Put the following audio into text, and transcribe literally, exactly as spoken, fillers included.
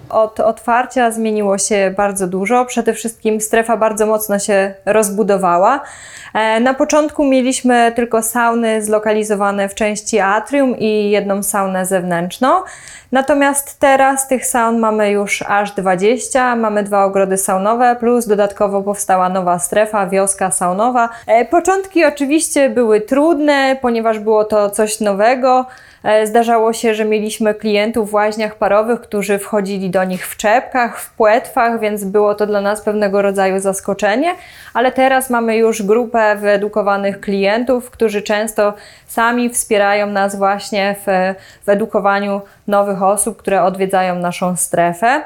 Od otwarcia zmieniło się bardzo dużo. Przede wszystkim strefa bardzo mocno się rozbudowała. Na początku mieliśmy tylko sauny zlokalizowane w części atrium i jedną saunę zewnętrzną. Natomiast teraz tych saun mamy już aż dwadzieścia, mamy dwa ogrody saunowe, plus dodatkowo powstała nowa strefa, wioska saunowa. Początki oczywiście były trudne, ponieważ było to coś nowego. Zdarzało się, że mieliśmy klientów w łaźniach parowych, którzy wchodzili do nich w czepkach, w płetwach, więc było to dla nas pewnego rodzaju zaskoczenie, ale teraz mamy już grupę wyedukowanych klientów, którzy często sami wspierają nas właśnie w, w edukowaniu nowych osób, które odwiedzają naszą strefę.